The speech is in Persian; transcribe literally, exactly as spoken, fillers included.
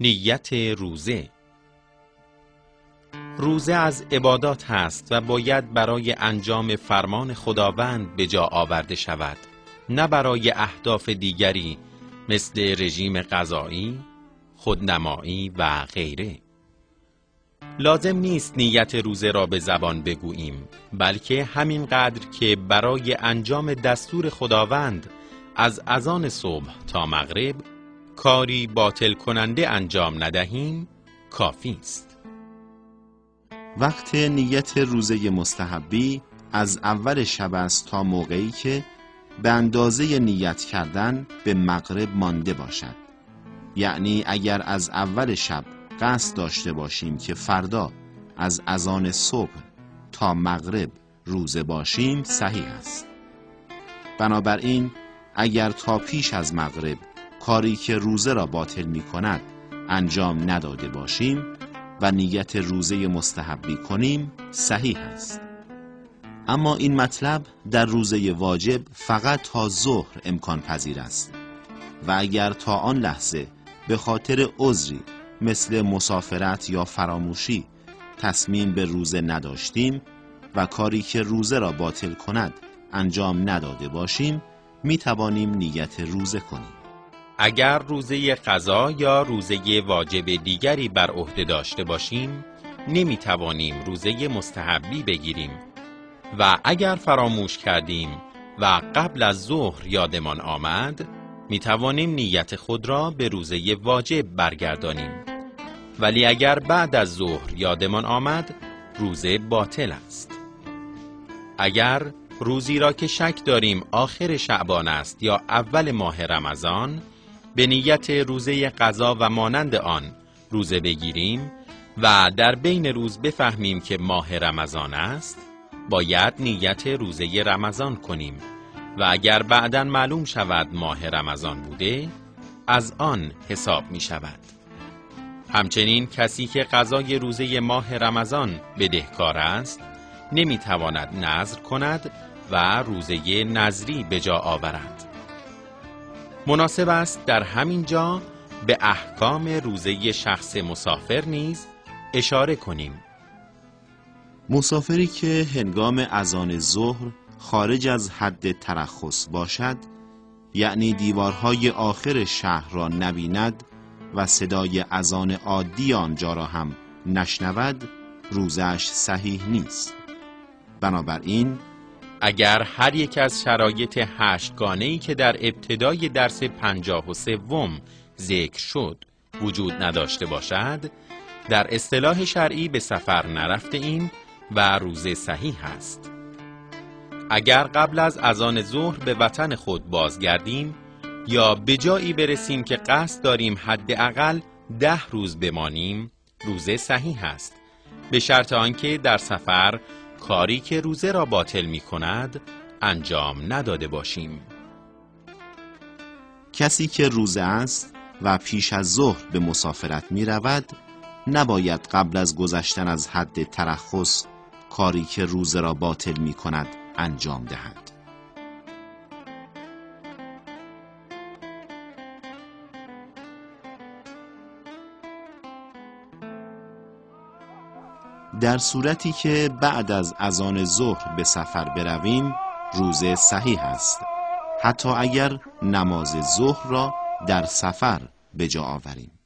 نیت روزه. روزه از عبادات هست و باید برای انجام فرمان خداوند به جا آورده شود، نه برای اهداف دیگری مثل رژیم غذایی، خودنمایی و غیره. لازم نیست نیت روزه را به زبان بگوییم، بلکه همینقدر که برای انجام دستور خداوند از اذان صبح تا مغرب کاری باطل کننده انجام ندهیم کافی است. وقت نیت روزه مستحبی از اول شب است تا موقعی که به اندازه نیت کردن به مغرب مانده باشد. یعنی اگر از اول شب قصد داشته باشیم که فردا از اذان صبح تا مغرب روزه باشیم صحیح است. بنابراین اگر تا پیش از مغرب کاری که روزه را باطل می کند انجام نداده باشیم و نیت روزه مستحبی کنیم صحیح است. اما این مطلب در روزه واجب فقط تا ظهر امکان پذیر است و اگر تا آن لحظه به خاطر عذری مثل مسافرت یا فراموشی تصمیم به روزه نداشتیم و کاری که روزه را باطل کند انجام نداده باشیم می توانیم نیت روزه کنیم. اگر روزه قضا یا روزه واجب دیگری بر عهده داشته باشیم نمی توانیم روزه مستحبی بگیریم و اگر فراموش کردیم و قبل از ظهر یادمان آمد می توانیم نیت خود را به روزه واجب برگردانیم، ولی اگر بعد از ظهر یادمان آمد روزه باطل است. اگر روزی را که شک داریم آخر شعبان است یا اول ماه رمضان به نیت روزه قضا و مانند آن روزه بگیریم و در بین روز بفهمیم که ماه رمضان است باید نیت روزه رمضان کنیم و اگر بعداً معلوم شود ماه رمضان بوده از آن حساب می شود. همچنین کسی که قضای روزه ماه رمضان بدهکار است نمی تواند نذر کند و روزه نذری به جا آورد. مناسب است در همین جا به احکام روزه شخص مسافر نیز اشاره کنیم. مسافری که هنگام اذان ظهر خارج از حد ترخص باشد، یعنی دیوارهای آخر شهر را نبیند و صدای اذان عادی آنجا را هم نشنود، روزش صحیح نیست. بنابراین اگر هر یک از شرایط هشتگانه‌ای که در ابتدای درس پنجاه و سوم ذکر شد وجود نداشته باشد، در اصطلاح شرعی به سفر نرفته ایم و روزه صحیح است. اگر قبل از اذان ظهر به وطن خود بازگردیم یا به جایی برسیم که قصد داریم حداقل ده روز بمانیم، روزه صحیح است، به شرط آنکه در سفر کاری که روزه را باطل می کند انجام نداده باشیم. کسی که روزه است و پیش از ظهر به مسافرت می رود نباید قبل از گذشتن از حد ترخص کاری که روزه را باطل می کند انجام دهد. در صورتی که بعد از اذان ظهر به سفر برویم روزه صحیح است، حتی اگر نماز ظهر را در سفر به جا آوریم.